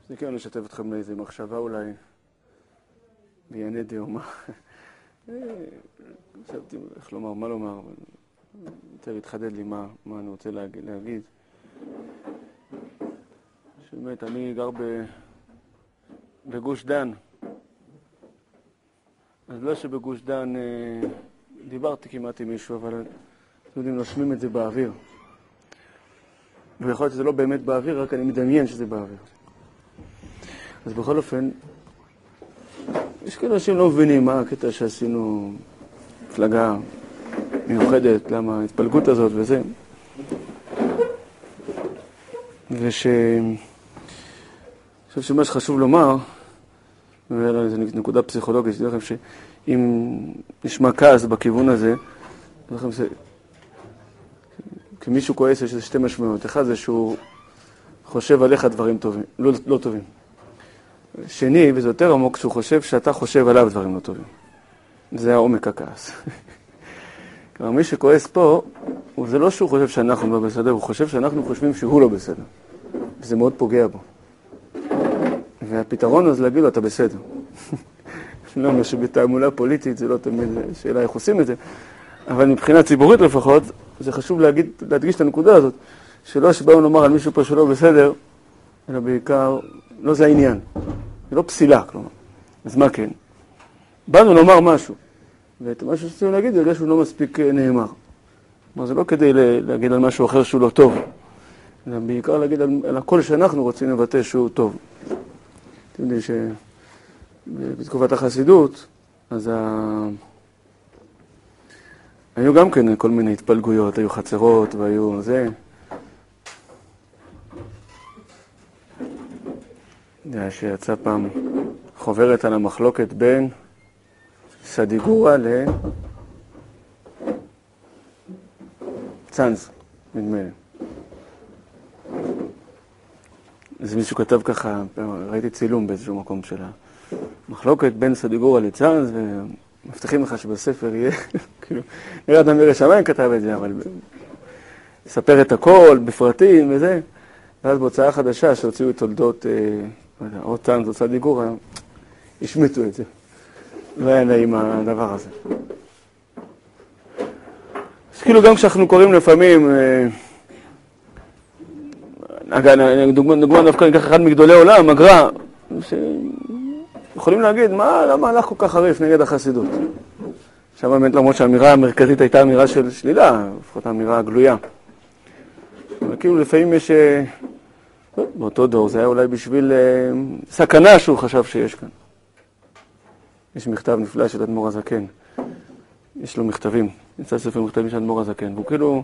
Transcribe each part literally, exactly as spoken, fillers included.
זה כן לשתף אתכם לאיזו מחשבה אולי בענייני דיומה. חשבתי איך לומר, מה לומר, אבל יותר התחדד לי מה, מה אני רוצה להגיד. להגיד. שבאמת, אני גר ב... בגוש דן. אז לא שבגוש דן אה, דיברתי כמעט עם מישהו, אבל אתם יודעים, נושמים את זה באוויר. ויכול להיות שזה לא באמת באוויר, רק אני מדמיין שזה באוויר. אז בכל אופן, יש כאלה אנשים לא מבינים מה הקטע שעשינו מפלגה מיוחדת, למה ההתפלגות הזאת וזה. וש... אני חושב שמה שחשוב לומר, וזו נקודה פסיכולוגית, שתדעו לכם שאם נשמע כעס בכיוון הזה, תדעו לכם ש... כמישהו כועס יש שתי משמעויות. אחד זה שהוא חושב עליך דברים טובים, לא, לא טובים. שני, וזה יותר עמוק, שהוא חושב שאתה חושב עליו דברים לא טובים. זה העומק הכעס. כלומר, מי שכועס פה, זה לא שהוא חושב שאנחנו לא בסדר, הוא חושב שאנחנו חושבים שהוא לא בסדר. וזה מאוד פוגע בו. והפתרון אז להגיד לו, אתה בסדר. לא אומר שבתעמולה פוליטית זה לא תמיד שאלה איך עושים את זה, אבל מבחינה ציבורית לפחות, זה חשוב להגיד, להדגיש את הנקודה הזאת, שלא שבאנו לומר על מישהו פה שלא בסדר, אלא בעיקר, לא זה העניין. זה לא פסילה, כלומר. אז מה כן? באנו לומר משהו, ואת מה שרצינו להגיד, זה שהוא לא מספיק נאמר. כלומר, זה לא כדי להגיד על משהו אחר שהוא לא טוב, אלא בעיקר להגיד על, על הכל שאנחנו רוצים לבטא שהוא טוב. אתם יודעים שבתקופת החסידות, אז ה... היו גם כן כל מיני התפלגויות, היו חצרות והיו זה. זה שיצא פעם חוברת על המחלוקת בין סדיגורה לצאנז, נדמה לי. אז מישהו כתב ככה, ראיתי צילום באיזשהו מקום של המחלוקת בין סדיגורה לצאנז, ומבטיחים לך שבספר יהיה, כאילו, נראה אדם ירא שמיים כתב את זה, אבל ספר את הכל, בפרטים וזה. ואז בהוצאה חדשה שהוציאו את תולדות, או צאנז או סדיגורה, השמיטו את זה. לא היה נעים הדבר הזה. אז כאילו גם כשאנחנו קוראים לפעמים, דוגמה דווקא ניקח אחד מגדולי עולם, הגר"א, שיכולים להגיד, מה, למה הלך כל כך חריף נגד החסידות? עכשיו באמת למרות שהאמירה המרכזית הייתה אמירה של שלילה, לפחות האמירה הגלויה. אבל כאילו לפעמים יש, באותו דור זה היה אולי בשביל סכנה שהוא חשב שיש כאן. יש מכתב נפלא של אדמו"ר הזקן, יש לו מכתבים, נמצא ספר מכתבים של אדמו"ר הזקן, והוא כאילו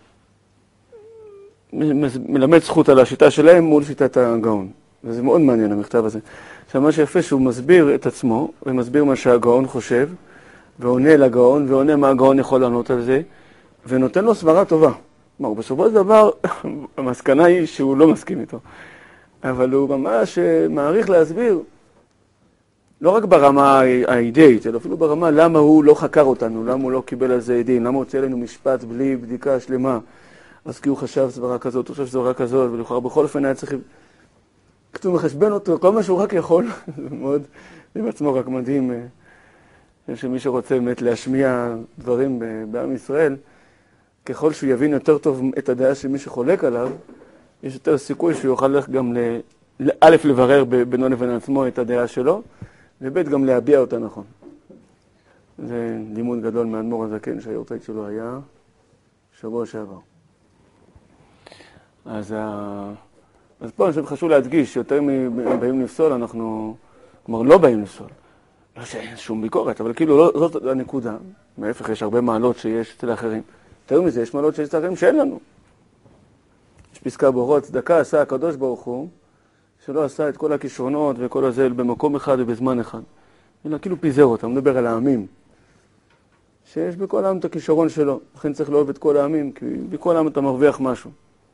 מלמד זכות על השיטה שלהם מול שיטת הגאון. וזה מאוד מעניין המכתב הזה. עכשיו מה שיפה שהוא מסביר את עצמו, ומסביר מה שהגאון חושב, ועונה לגאון, ועונה מה הגאון יכול לענות על זה, ונותן לו סברה טובה. כלומר, בסופו של דבר, המסקנה היא שהוא לא מסכים איתו. אבל הוא ממש מעריך להסביר, לא רק ברמה האידאית, אלא אפילו ברמה למה הוא לא חקר אותנו, למה הוא לא קיבל על זה עדים, למה הוא הוצא לנו משפט בלי בדיקה שלמה. אז כי הוא חשב סברה כזאת, הוא חשב סברה כזאת, ולכאורה בכל אופן היה צריך כתוב מחשבן אותו, כל מה שהוא רק יכול. זה מאוד, זה בעצמו רק מדהים, שמי שרוצה באמת להשמיע דברים בעם ישראל, ככל שהוא יבין יותר טוב את הדעה של מי שחולק עליו, יש יותר סיכוי שהוא יוכל ללכת גם לאלף לברר בינו לבין עצמו את הדעה שלו, ובית גם להביע אותה נכון. זה לימוד גדול מאדמו"ר הזקן, שהיורצייט שלו היה שבוע שעבר. אז, אז פה אני חושב חשוב להדגיש שיותר מבאים לפסול, אנחנו כלומר לא באים לפסול. לא שאין שום ביקורת, אבל כאילו לא, זאת הנקודה. מההפך יש הרבה מעלות שיש אצל האחרים. יותר מזה, יש מעלות שיש אצל האחרים שאין לנו. יש פסקה באורות, צדקה עשה הקדוש ברוך הוא, שלא עשה את כל הכישרונות וכל הזה במקום אחד ובזמן אחד. אלא כאילו פיזר אותם, מדבר על העמים. שיש בכל העם את הכישרון שלו. לכן צריך לאהוב את כל העמים, כי בכל העם אתה מרוויח משהו.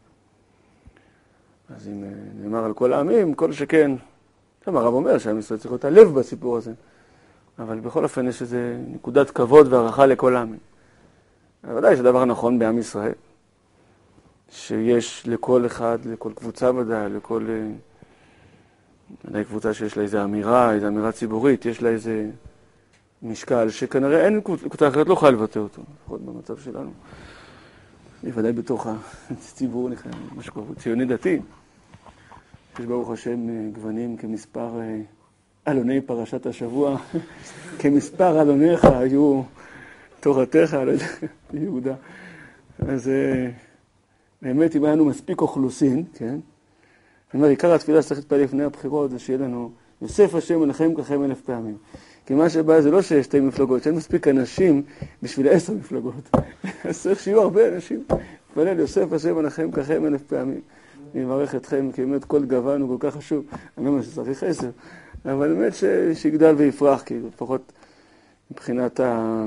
אז אם נאמר על כל העמים, כל שכן, גם הרב אומר שהעם ישראל צריך להיות הלב בסיפור הזה. אבל בכל אופן יש איזו נקודת כבוד והערכה לכל העמים. ודאי זה דבר נכון בעם ישראל, שיש לכל אחד, לכל קבוצה ודאי, לכל ודאי קבוצה שיש לה איזו אמירה, איזו אמירה ציבורית, יש לה איזה משקל שכנראה אין קבוצה אחרת לא יכולה לבטא אותו, לפחות במצב שלנו. בוודאי בתוך הציבור, משהו כמו ציוני דתי, יש ברוך השם גוונים כמספר אלוני פרשת השבוע, כמספר אלוניך היו תורתך, יהודה. אז באמת, אם היה לנו מספיק אוכלוסין, כן? אני אומר, עיקר התפילה שצריך להתפלל לפני הבחירות, זה שיהיה לנו יוסף השם מנחם ככם אלף פעמים. כי מה שבא זה לא שיש שתי מפלגות, שאין מספיק אנשים בשביל עשר מפלגות. אז צריך שיהיו הרבה אנשים. להתפלל יוסף השם מנחם ככם אלף פעמים. אני מברך אתכם, כי באמת כל גוון הוא כל כך חשוב. אני לא אומר שצריך עשר, אבל באמת ש... שיגדל ויפרח, כי לפחות מבחינת ה...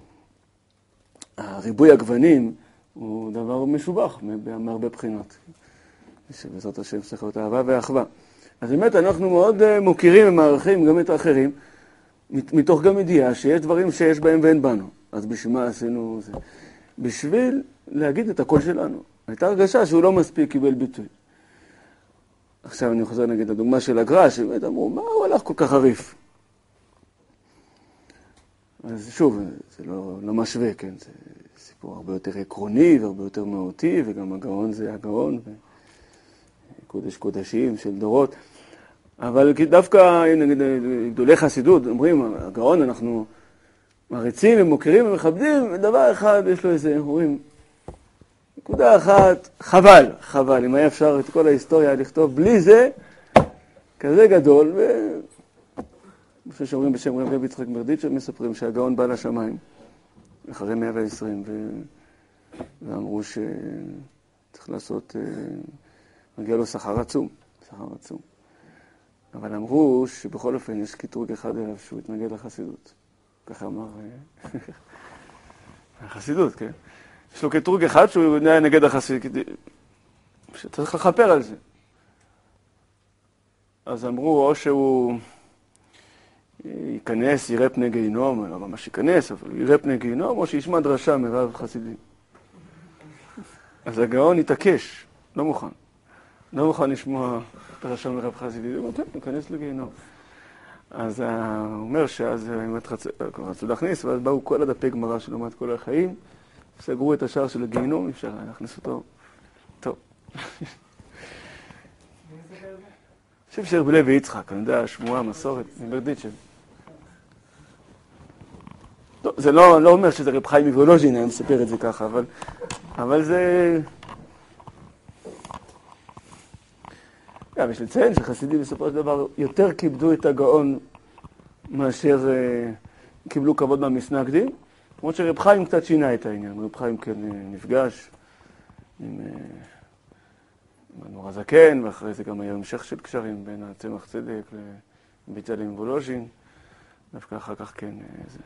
הריבוי הגוונים הוא דבר משובח מהרבה בחינות. שבעזרת השם צריך להיות אהבה ואחווה. אז באמת אנחנו מאוד מוכירים ומערכים גם את האחרים, מתוך גם ידיעה שיש דברים שיש בהם ואין בנו. אז בשביל מה עשינו זה? בשביל להגיד את הקול שלנו. הייתה הרגשה שהוא לא מספיק קיבל ביטוי. עכשיו אני חוזר נגיד הדוגמה של הגר"א, שבאמת אמרו, מה הוא הלך כל כך חריף? אז שוב, זה לא, לא משווה, כן? זה סיפור הרבה יותר עקרוני והרבה יותר מהותי, וגם הגאון זה הגאון, וקודש קודשים של דורות. אבל דווקא, נגיד, גדולי חסידות, אומרים, הגאון אנחנו מריצים ומוכרים ומכבדים, ודבר אחד יש לו איזה, אומרים, נקודה אחת, חבל, חבל, אם היה אפשר את כל ההיסטוריה לכתוב בלי זה, כזה גדול, ו... אני חושב שאומרים בשם רבי יצחק מרדיץ' מספרים שהגאון בא לשמיים, אחרי מאה ועשרים, ו... ואמרו שצריך לעשות, מגיע לו שכר עצום, שכר עצום. אבל אמרו שבכל אופן יש קטרוג אחד אליו שהוא התנגד לחסידות. ככה אמר החסידות, כן? יש לו קטרוג אחד שהוא נגד החסידות, שצריך לחפר על זה. אז אמרו, או שהוא ייכנס, יראה פני גיהינום, לא ממש ייכנס, אבל יראה פני גיהינום, או שישמע דרשה מרב חסידים. אז הגאון התעקש, לא מוכן. לא מוכן לשמוע דרשה מרב חסידים, הוא אומר, ניכנס לגיהינום. אז הוא אומר שאז הם רצו להכניס, ואז באו כל הדפי גמרא שלו מעט כל החיים, סגרו את השער של הגיהינום, אפשר להכניס אותו. טוב. אני חושב שרבי לוי יצחק, אני יודע, שמועה, מסורת, מברדיצ'ב. זה לא, לא אומר שזה רב חיים מוולוז'ין, אני מספר את זה ככה, אבל, אבל זה... גם יש לציין שחסידים בסופו של דבר יותר כיבדו את הגאון מאשר uh, קיבלו כבוד מהמסנגדים, למרות שרב חיים קצת שינה את העניין. רב חיים כן נפגש עם אדמו"ר הזקן, ואחרי זה גם היה המשך של קשרים בין הצמח צדק לביטל וולוז'ין, דווקא אחר כך כן זה.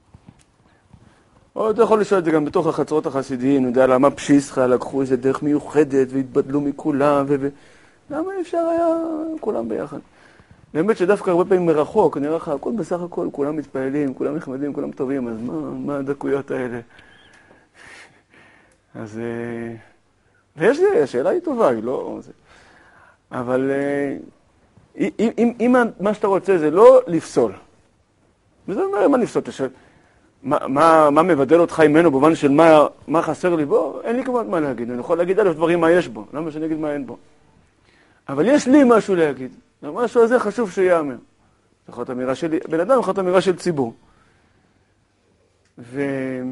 או אתה יכול לשאול את זה גם בתוך החצרות החסידיים, אני יודע למה פשיסחה לקחו איזה דרך מיוחדת והתבדלו מכולם, ו... למה אפשר היה כולם ביחד? באמת שדווקא הרבה פעמים מרחוק, נראה לך, הכל בסך הכל, כולם מתפעלים, כולם נחמדים, כולם טובים, אז מה, מה הדקויות האלה? אז... ויש לי, השאלה היא טובה, היא לא... אבל אם, אם, אם מה שאתה רוצה זה לא לפסול, וזה אומר, מה לפסול? תשאל, מה, מה, מה מבדל אותך ממנו במובן של מה, מה חסר לי בו? אין לי כמעט מה להגיד, אני יכול להגיד אלף דברים מה יש בו, למה שאני אגיד מה אין בו? אבל יש לי משהו להגיד. המשהו הזה חשוב שיאמר. זה יכול להיות אמירה של בן אדם, יכול להיות אמירה של ציבור. ו...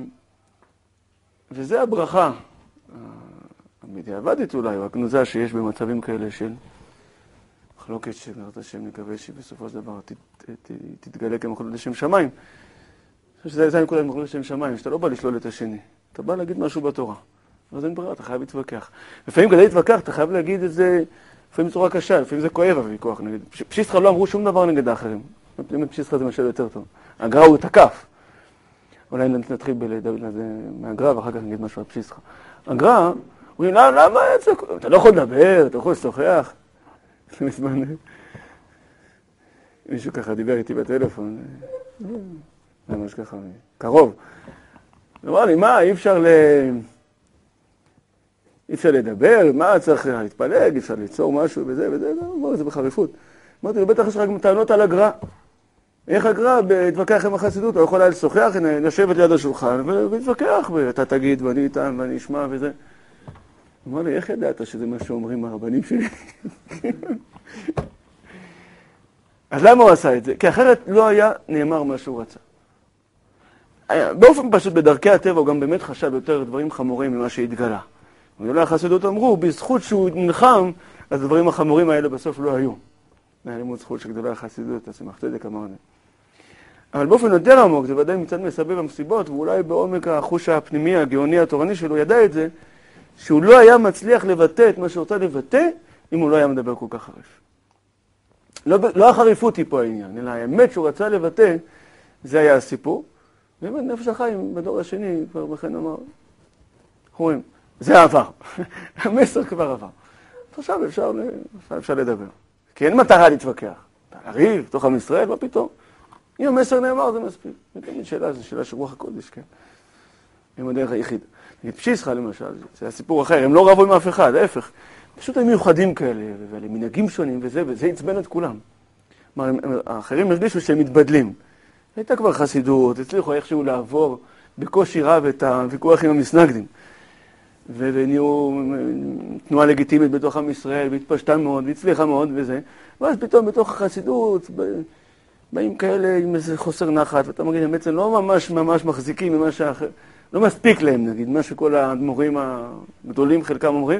וזה הברכה המדיעבדית אולי, או הגנוזה שיש במצבים כאלה של מחלוקת שבעזרת השם נקווה שבסופו של דבר ת... ת... תתגלה כמחלוקת לשם שמיים. אני חושב שזה הנקודה למחלוקת לשם שמיים, שאתה לא בא לשלול את השני. אתה בא להגיד משהו בתורה. אז אין ברירה, אתה חייב להתווכח. לפעמים כדי להתווכח, אתה חייב להגיד את זה לפעמים בצורה קשה, לפעמים זה כואב הוויכוח נגד. פשיסחה לא אמרו שום דבר נגד האחרים. באמת פשיסחה זה משל יותר טוב. הגר"א הוא תקף. אולי נתחיל מהגר"א ואחר כך נגיד משהו על פשיסחה. הגר"א, הוא אומר, למה זה? אתה לא יכול לדבר, אתה יכול לשוחח. מזמן, מישהו ככה דיבר איתי בטלפון. ממש ככה, קרוב. הוא אמר לי, מה, אי אפשר ל... אי אפשר לדבר, מה צריך להתפלג, אי אפשר ליצור משהו וזה וזה, הוא אמר את זה בחריפות. אמרתי לו, בטח יש לך גם טענות על הגר"א. איך הגר"א להתווכח עם החסידות? הוא יכול היה לשוחח, לשבת ליד השולחן ולהתווכח, ואתה תגיד ואני אטען ואני אשמע וזה. הוא אמר לי, איך ידעת שזה מה שאומרים הרבנים שלי? אז למה הוא עשה את זה? כי אחרת לא היה נאמר מה שהוא רצה. באופן פשוט, בדרכי הטבע הוא גם באמת חשב יותר דברים חמורים ממה שהתגלה. ואולי החסידות אמרו, בזכות שהוא נלחם, אז הדברים החמורים האלה בסוף לא היו. זה היה לימוד זכות שגדולה החסידות, אז שמח צדק אמרנו. אבל באופן יותר עמוק, זה ודאי מצד מסבב המסיבות, ואולי בעומק החוש הפנימי, הגאוני, התורני שלו, ידע את זה, שהוא לא היה מצליח לבטא את מה שרוצה לבטא, אם הוא לא היה מדבר כל כך חריף. לא, לא החריפות היא פה העניין, אלא האמת שהוא רצה לבטא, זה היה הסיפור. באמת נפש החיים בדור השני כבר בכן אמר, רואים, זה עבר, המסר כבר עבר. עכשיו אפשר, אפשר לדבר, כי אין מטרה להתווכח. להריב, בתוך עם ישראל, מה פתאום? אם המסר נאמר זה מספיק. זה תמיד שאלה, זו שאלה של רוח הקודש, כן? הם הדרך היחיד. נגיד פשיסחה למשל, זה הסיפור אחר, הם לא רבו עם אף אחד, ההפך. פשוט הם מיוחדים כאלה, ואלה מנהגים שונים וזה, וזה עצבן את כולם. כלומר, האחרים הרגישו שהם מתבדלים. הייתה כבר חסידות, הצליחו איכשהו לעבור בקושי רב את הוויכוח עם המסנגדים. ונהיו תנועה לגיטימית בתוך עם ישראל, והתפשטה מאוד, והצליחה מאוד וזה. ואז פתאום בתוך החסידות, באים כאלה עם איזה חוסר נחת, ואתה מגיד, הם בעצם לא ממש ממש מחזיקים ממה שאחר, לא מספיק להם, נגיד, מה שכל המורים הגדולים חלקם אומרים.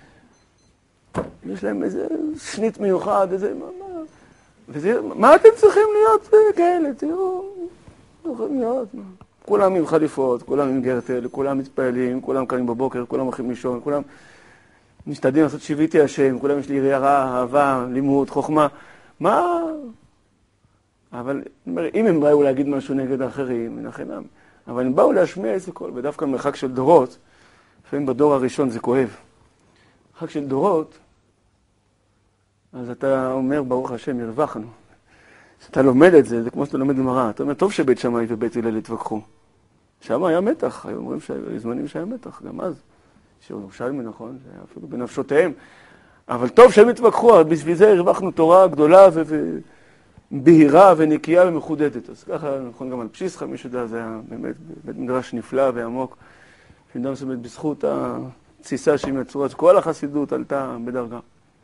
יש להם איזה שנית מיוחד, איזה... וזה, מה אתם צריכים להיות כאלה? תראו, לא יכולים להיות. כולם עם חליפות, כולם עם גרטל, כולם מתפעלים, כולם קמים בבוקר, כולם הולכים לישון, כולם משתדלים לעשות שיביתי השם, כולם יש לי יראה, אהבה, לימוד, חוכמה. מה? אבל אם הם באו להגיד משהו נגד האחרים, מן החינם. אבל הם באו להשמיע איזה קול, ודווקא מרחק של דורות, לפעמים בדור הראשון זה כואב. מרחק של דורות, אז אתה אומר, ברוך השם, הרווחנו. כשאתה לומד את זה, זה כמו שאתה לומד גמרא. אתה אומר, טוב שבית שמאי ובית הלל התווכחו. שם היה מתח, היו אומרים שהיו זמנים שהיה מתח, גם אז. שירושלמי, נכון, זה היה אפילו בנפשותיהם. אבל טוב שהם התווכחו, בשביל זה הרווחנו תורה גדולה ובהירה ונקייה ומחודדת. אז ככה, נכון, גם על פשיסחה, מי שיודע, זה היה באמת בית מדרש נפלא ועמוק. שאדם שבאמת בזכות התסיסה שהם יצרו, אז כל החסידות עלתה בדרגה.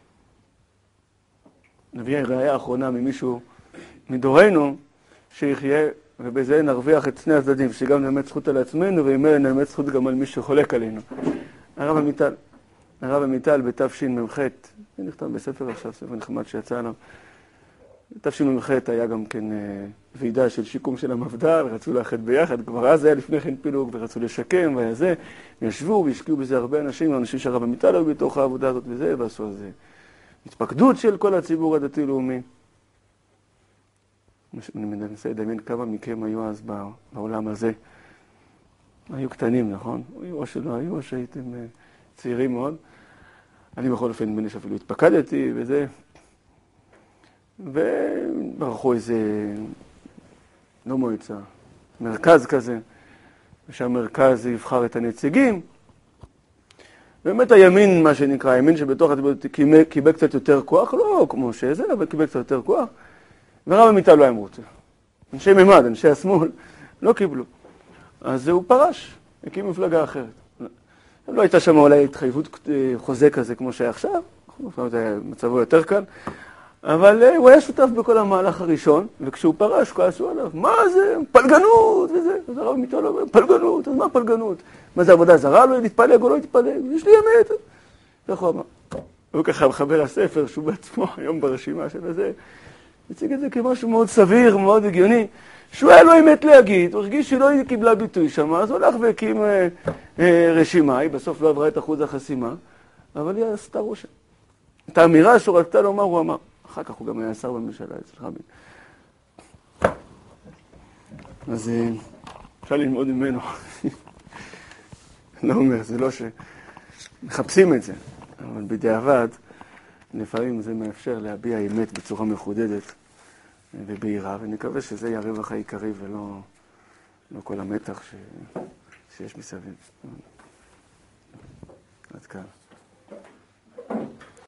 נביא ראיה האחרונה ממישהו מדורנו שיחיה, ובזה נרוויח את שני הצדדים, שגם נלמד זכות על עצמנו, ואם נלמד זכות גם על מי שחולק עלינו. הרב עמיטל, הרב עמיטל בתשמ"ח, זה נכתב בספר עכשיו, ספר נחמד שיצא עליו. בתשמ"ח היה גם כן ועידה של שיקום של המפד"ל, רצו לאחד ביחד, כבר אז היה לפני כן פילוג, ורצו לשקם, והיה זה, וישבו והשקיעו בזה הרבה אנשים, אנשים שהרב עמיטל היו בתוך העבודה הזאת וזה, ועשו על זה התפקדות של כל הציבור הדתי-לאומי. אני מנסה לדמיין כמה מכם היו אז בעולם הזה. היו קטנים, נכון? או שלא היו, או שהייתם צעירים מאוד. אני בכל אופן, בני שאפילו התפקדתי וזה. וברחו איזה, לא מועצה, מרכז כזה, ושהמרכז יבחר את הנציגים. באמת הימין, מה שנקרא, הימין שבתוך הציבור קיבל קצת יותר כוח, לא כמו שזה, אבל קיבל קצת יותר כוח. ורב עמיטל לא היה מרוצה. אנשי ממד, אנשי השמאל, לא קיבלו. אז הוא פרש, הקים מפלגה אחרת. לא הייתה שם אולי התחייבות חוזה כזה כמו שהיה עכשיו, מצבו יותר קל, אבל הוא היה שותף בכל המהלך הראשון, וכשהוא פרש, כעסו עליו, מה זה? פלגנות וזה. אז הרב עמיטל אומר, פלגנות, אז מה פלגנות? מה זה עבודה זרה? לא להתפלג או לא להתפלג? יש לי אמת. איך הוא אמר? הוא ככה מחבר הספר, שהוא בעצמו היום ברשימה של הזה, הציג את זה כמשהו מאוד סביר, מאוד הגיוני, שהוא היה לו אמת להגיד, הוא הרגיש שלא היא קיבלה ביטוי שם, אז הוא הלך והקים אה, אה, רשימה, היא בסוף לא עברה את אחוז החסימה, אבל היא עשתה רושם. את האמירה שהוא רצתה לומר, הוא אמר, אחר כך הוא גם היה שר בממשלה אצל רבין. אז אה, אפשר ללמוד ממנו. לא אומר, זה לא שמחפשים את זה, אבל בדיעבד, לפעמים זה מאפשר להביע אמת בצורה מחודדת ובהירה, ונקווה שזה יהיה הרווח העיקרי ולא לא כל המתח ש... שיש מסביב. עד כאן.